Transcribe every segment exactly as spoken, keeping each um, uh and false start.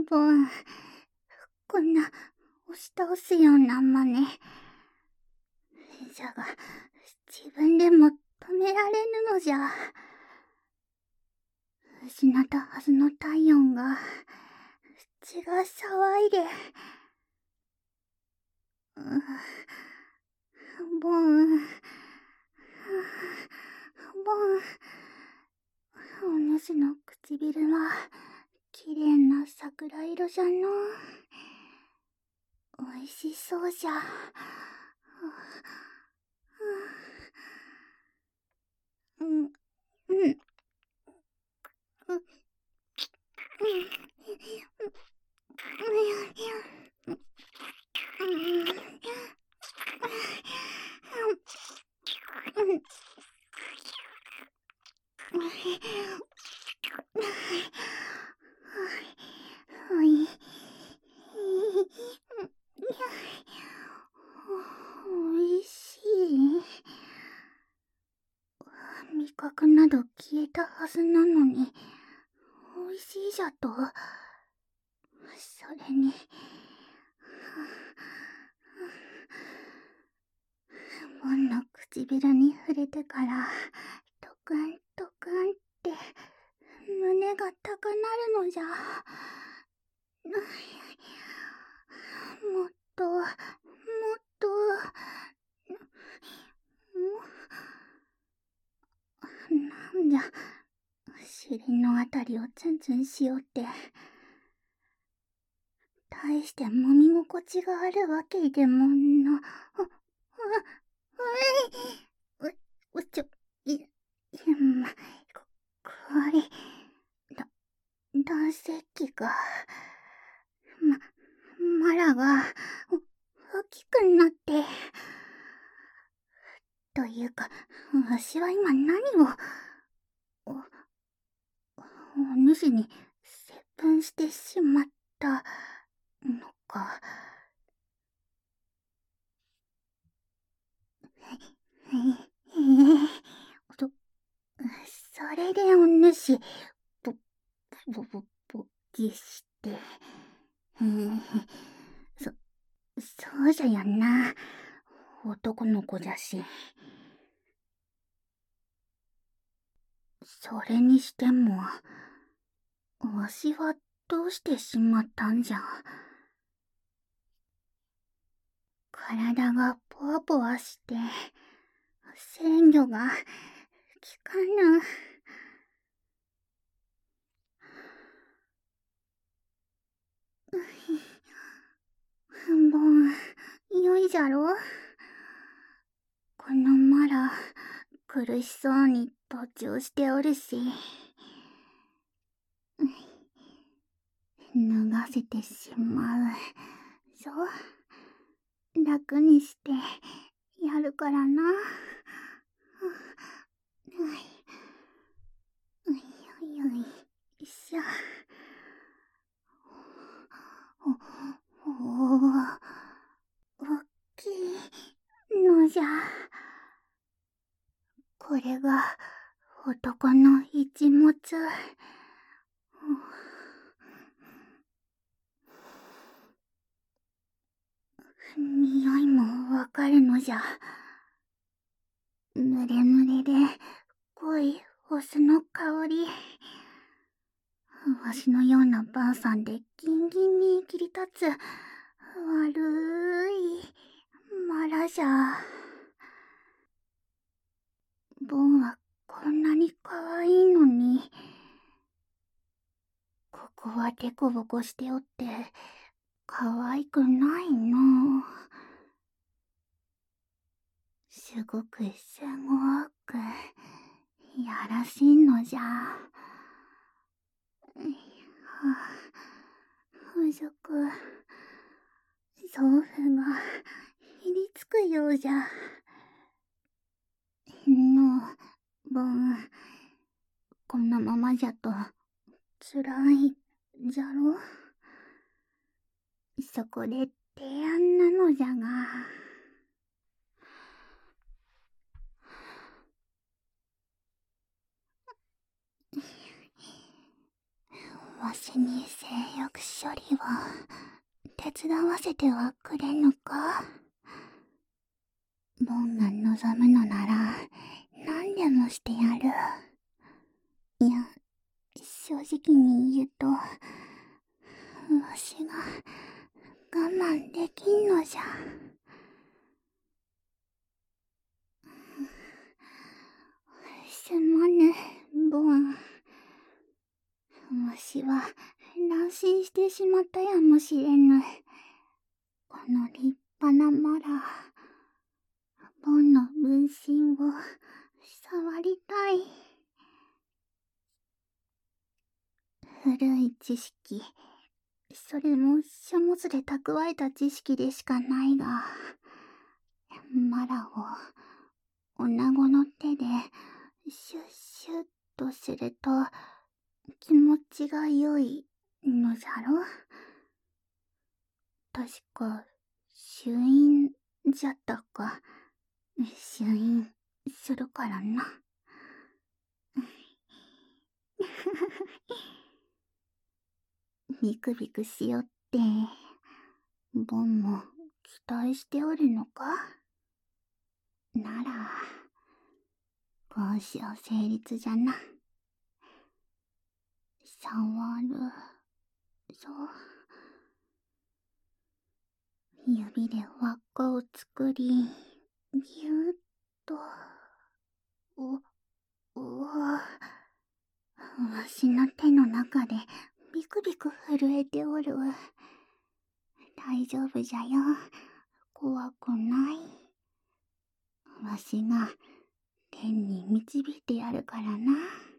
ぼん、こんな押し倒すような真似。じゃが、自分でも止められぬのじゃ。失ったはずの体温が、血が騒いで。ボン、ボン。お主の唇は、きれいな桜色じゃの。おいしそうじゃ。うん、うん、うん、うん、おい、おいしい。味覚など消えたはずなのに、おいしいじゃと。それに、ボンの唇に触れてから、ドクンドクンって胸が高鳴るのじゃ。もっと、もっと、なんじゃ、尻のあたりをツンツンしよって。大して揉み心地があるわけでもな。う、う、う、う、うちょ、い、いや、ま、こ、これ、だ、男性器が、ま、マラが、大きくなって、というか、わしは今何を、お、お主に接吻してしまったのか。え、ええ、そ、それでお主、ぼ、ぼ、ぼ、ぼ、ぎして、ええ、そ、そうじゃやんな。男の子じゃし。それにしても、わしはどうしてしまったんじゃ。体がポワポワして、制御が効かぬ。ぼん、よいじゃろ。このマラ、苦しそうに途中しておるし。脱がせてしまう。そう。楽にして、やるからな。よいよいよいしょ。お、おー、おっきいのじゃ。これが男の一物。匂いもわかるのじゃ。ぬれぬれで濃いお酢の香り。わしのようなばあさんでギンギンに切り立つ悪いマラじゃ。ボンはこんなに可愛いのに、ここはデコボコしておって可愛くないの。すごくすごくやらしいのじゃ。はあ、ふぞく祖父がひりつくようじゃ。のボン、このままじゃとつらいじゃろ。そこで提案なのじゃが。 わしに性欲処理を手伝わせてはくれぬか。ボンが望むのなら何でもしてやる。いや、正直に言うと、わしが我慢できんのじゃ。すまぬ、ボン。わしは乱心してしまったやもしれぬ。この立派なマラ、ボンの分身を触りたい。古い知識、それも書物で蓄えた知識でしかないが、マラを女子の手でシュッシュッとすると気持ちが良いのじゃろ。確か朱印じゃったか。朱印するからな。ビクビクしよって、ボンも期待しておるのか。なら交渉成立じゃな。触るぞ。指で輪っかを作り、ぎゅーっと。お、おわ。わしの手の中でビクビク震えておる。大丈夫じゃよ。怖くない。わしが天に導いてやるからな。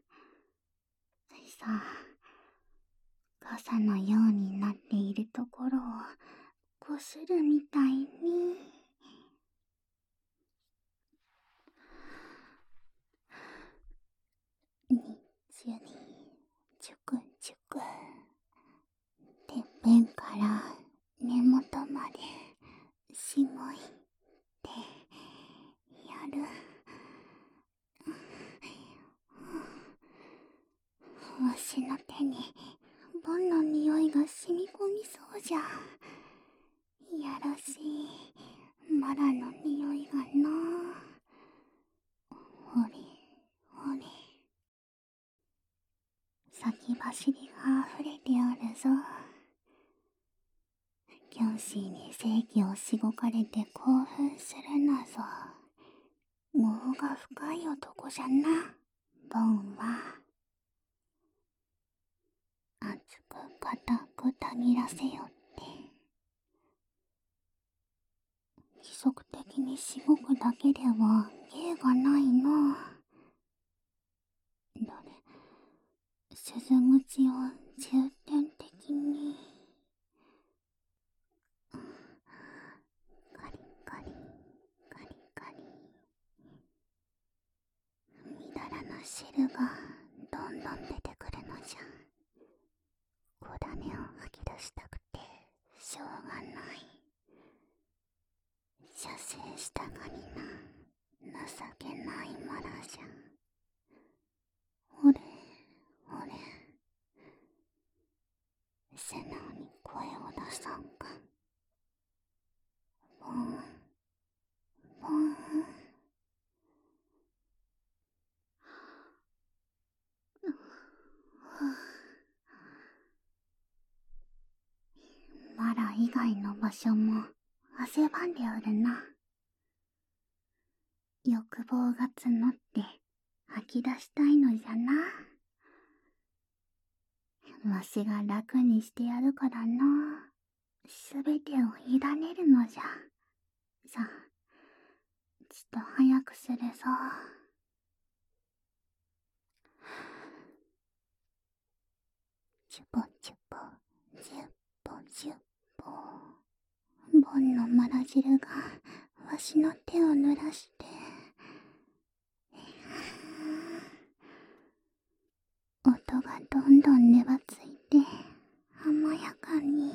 さあ、傘のようになっているところをこするみたいに。にじゅに、ちゅくちゅく。てっぺんから根元までしごいてやる。わしの手にボンの匂いが染み込みそうじゃ。いやらしいマラの匂いがな。ほれほれ、先走りが溢れておるぞ。教師に正義をしごかれて興奮するなぞ。業が深い男じゃな、ボンは。熱く固くたぎらせよって。規則的にしごくだけでは芸がないな。どれ、鈴口を重点的に。カリカリカリカリ。みだらな汁がどんどん出てくるのじゃ。小種を吐き出したくてしょうがない。射精したがりな情けないマラじゃ。ほれほれ、素直に声を出さんか。ボンボン。マラ以外の場所も汗ばんでおるな。欲望が募って吐き出したいのじゃな。わしが楽にしてやるからな。すべてを委ねるのじゃ。さあ、ちっと早くするぞ。チュポチュポ、ジュッポジュッポ。ボンのマラ汁がわしの手を濡らして。音がどんどん粘ついて甘やかに。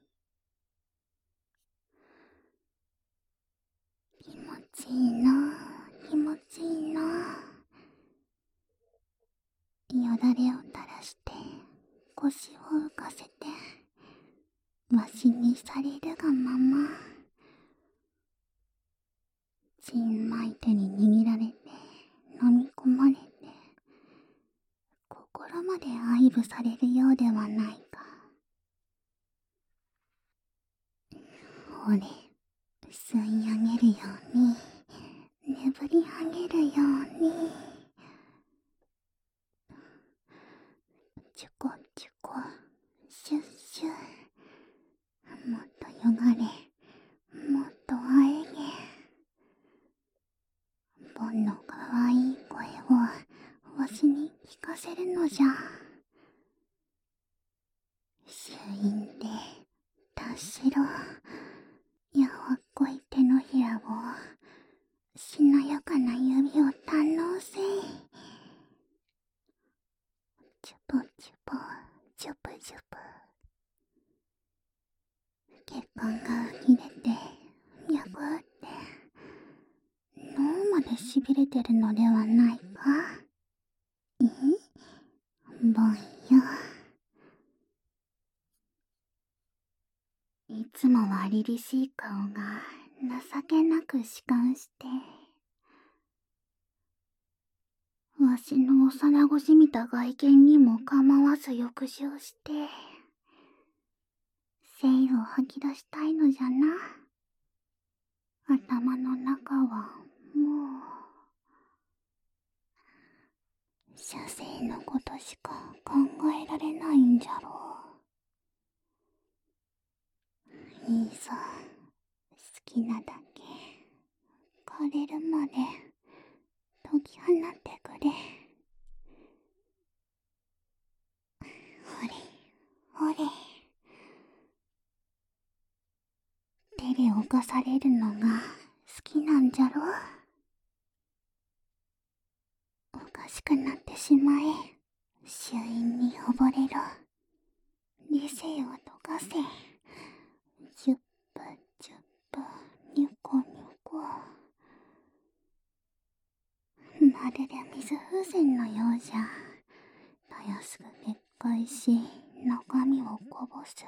気持ちいいな、気持ちいいな。よだれを垂らして腰を浮かせて、わしにされるがまま、ちんまい手に握られて、飲み込まれて、心まで愛撫されるようではないか。ほれ、吸い上げるように、眠り上げるように、チュコチュコ、シュッシュ、もっとよがれ、もっとあえげ。ボンのかわいい声をわしに聞かせるのじゃ。朱印で達しろ、やわっこい手のひらを、しなやかな指を堪能せい。チュポチュポ、チュプチュプ。血管が浮き出て、脈って、脳までしびれてるのではないか。え？ぼんよ。いつもは凛々しい顔が情けなく弛緩して、わしの幼子じみた外見にも構わず浴場して、精を吐き出したいのじゃな。頭の中はもう、射精のことしか考えられないんじゃろう。いいぞ、好きなだけ、枯れるまで解き放ってくれ。ほれ、ほれ。手で侵されるのが好きなんじゃろ。おかしくなってしまえ。朱印に溺れろ。理性を溶かせ。チュップチュップ、ニュコニュコ。まるで水風船のようじゃ。たやすく決壊し、中身をこぼす。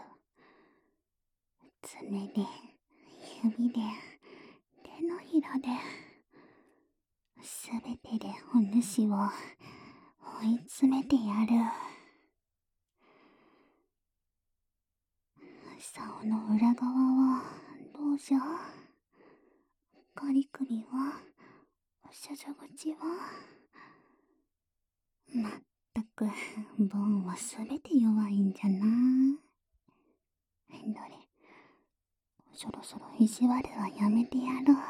爪で、指で、手のひらで、すべてでお主を追い詰めてやる。竿の裏側はどうじゃ？カリ首は、処女口は。まったく、ボンはすべて弱いんじゃな。どれ、そろそろ意地悪はやめてやろう。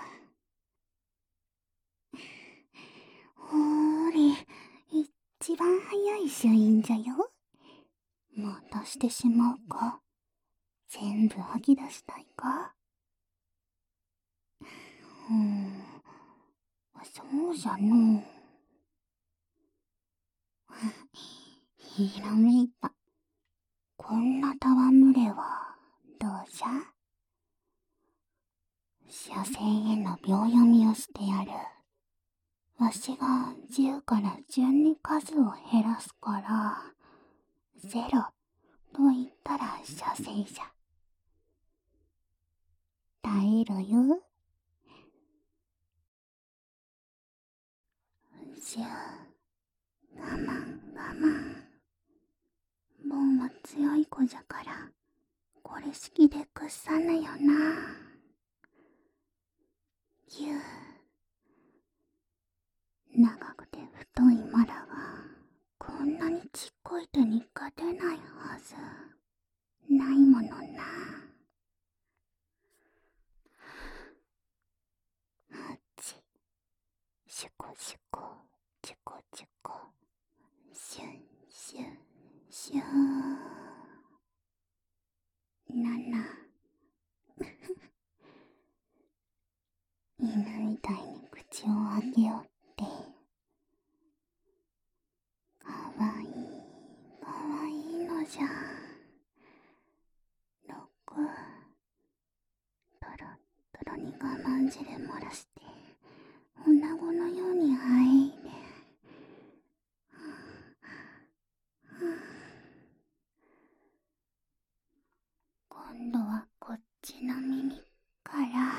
ほーれ、一番早い朱印じゃよ。もう出してしまうか。全部吐き出したいか。うーん、そうじゃのう。ひらめいた。こんな戯れはどうじゃ。射精への秒読みをしてやる。わしがじゅうから順に数を減らすから、ゼロと言ったら射精じゃ。耐えろよ。じゅう、我慢我慢。ボンは強い子じゃから、これ式で屈さぬよな。ぎゅう。長くて太いマラが、こんなにちっこい手に勝てないはず。ないものな。はち。シュコシュコ、チュコチュコ。シュンシュンシュー。なな。犬みたいに口を開けよって。かわいい、かわいいのじゃ。ろく。とろとろに我慢汁漏らして、女子のようにあえいで。 ちの耳から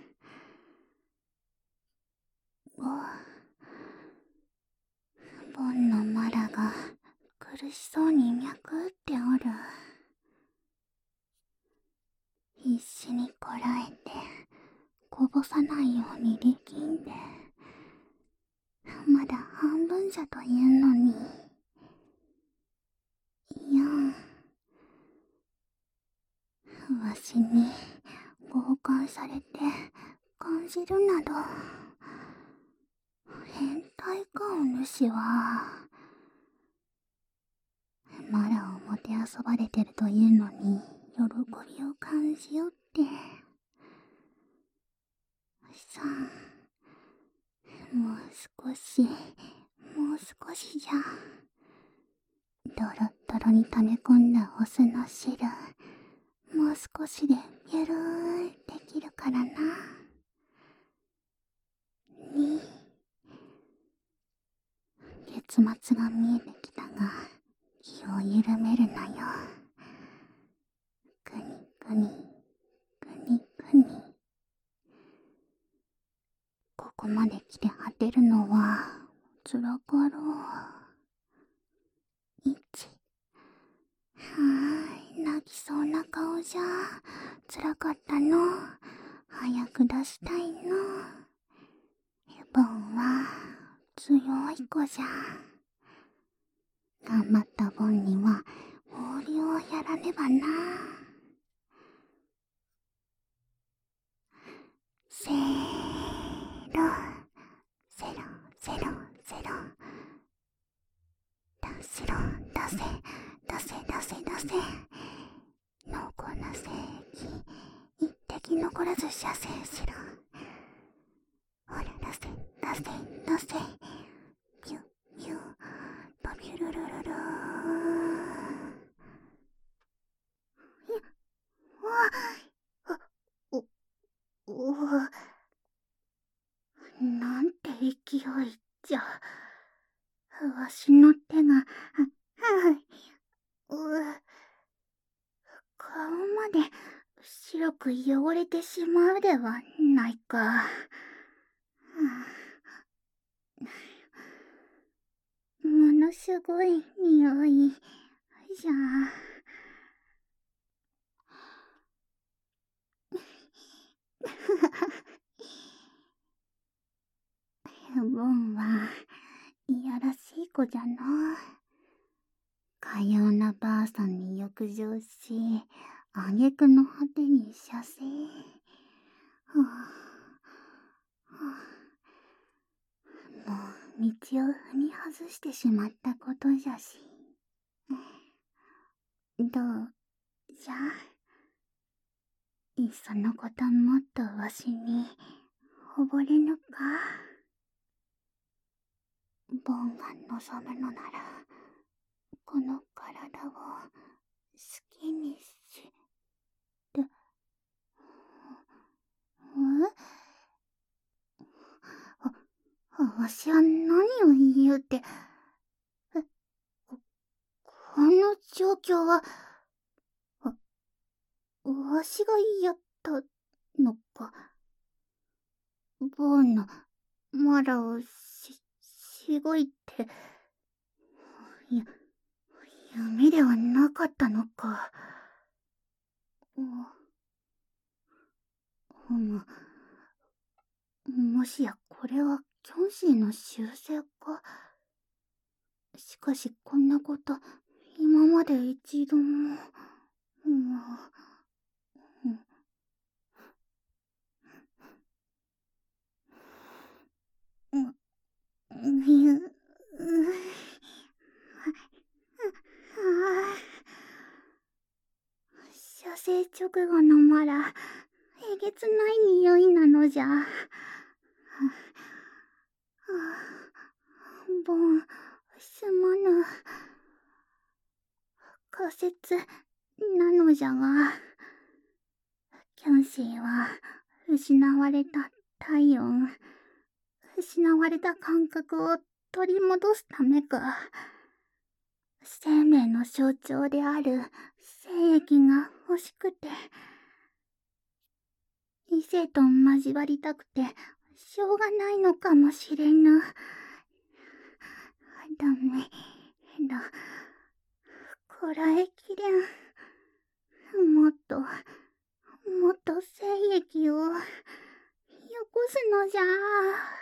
おボンのマラが苦しそうに脈打っておる。必死にこらえてこぼさないように力んで、まだ半分じゃというのに。いやん、わしに強姦されて感じるなど、変態かお主は。マラをもてあそばれてるというのに喜びを感じよって。さん、もう少し、もう少しじゃ。ドロッドロに溜め込んだオスの汁、もう少しでピュルーできるからな。に、結末が見えてきたが、気を緩めるなよ。くにくに、くにくに。ここまで来て果てるのはつらかろう。いち、はーい、泣きそうな顔じゃ。つらかったの。早く出したいの。ボンは強い子じゃ。頑張ったボンには放流をやらねばな。せーろ、ゼロ、ゼロ、ゼロ。出しろ、出せ、出せ、出せ、出せ。濃厚な精液、一滴残らず射精しろ。ほら、出せ、出せ、出せ。ピュッ、ピュッ、パビュルルルルー。わ、お、お、なんて勢いじゃ。わしの手が、は、は、う、顔まで白く汚れてしまうではないか。ものすごい匂いじゃ。ボンはいやらしい子じゃな。かようなばあさんに浴場し、挙句の果てに射精。はあはあ、もう道を踏み外してしまったことじゃし。どうじゃ。いっそのこともっとわしに溺れぬか。ボンが望むのなら、この体を好きにし、て、えわ、わしは何を言うて、え、こ、この状況は、わ、わしがやったのか。ボーンのマラをし、しごいて、や、夢ではなかったのか。お、ほむ。もしやこれはキョンシーの習性か。しかしこんなこと今まで一度も、うん、うん、うん、うん、射精直後のマラ、えげつない匂いなのじゃ。ボン、すまぬ。仮説なのじゃが、キョンシーは失われた体温、失われた感覚を取り戻すためか、生命の象徴である精液が欲しくて、 生と交わりたくて、しょうがないのかもしれぬ。ダメだ。こらえきれん。もっと、もっと精液をよこすのじゃ。